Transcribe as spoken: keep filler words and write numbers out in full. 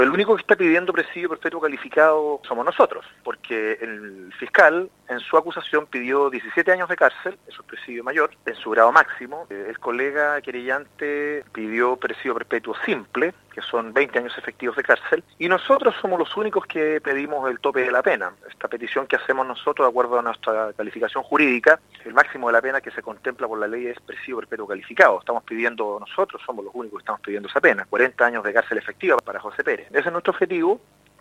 El único que está pidiendo presidio perpetuo calificado somos nosotros, porque el fiscal en su acusación pidió diecisiete años de cárcel, eso es presidio mayor, en su grado máximo. El colega querellante pidió presidio perpetuo simple, que son veinte años efectivos de cárcel, y nosotros somos los únicos que pedimos el tope de la pena. Esta petición que hacemos nosotros, de acuerdo a nuestra calificación jurídica, el máximo de la pena que se contempla por la ley es presidio perpetuo calificado. Estamos pidiendo nosotros, somos los únicos que estamos pidiendo esa pena, cuarenta años de cárcel efectiva para José Pérez. Ese es nuestro objetivo.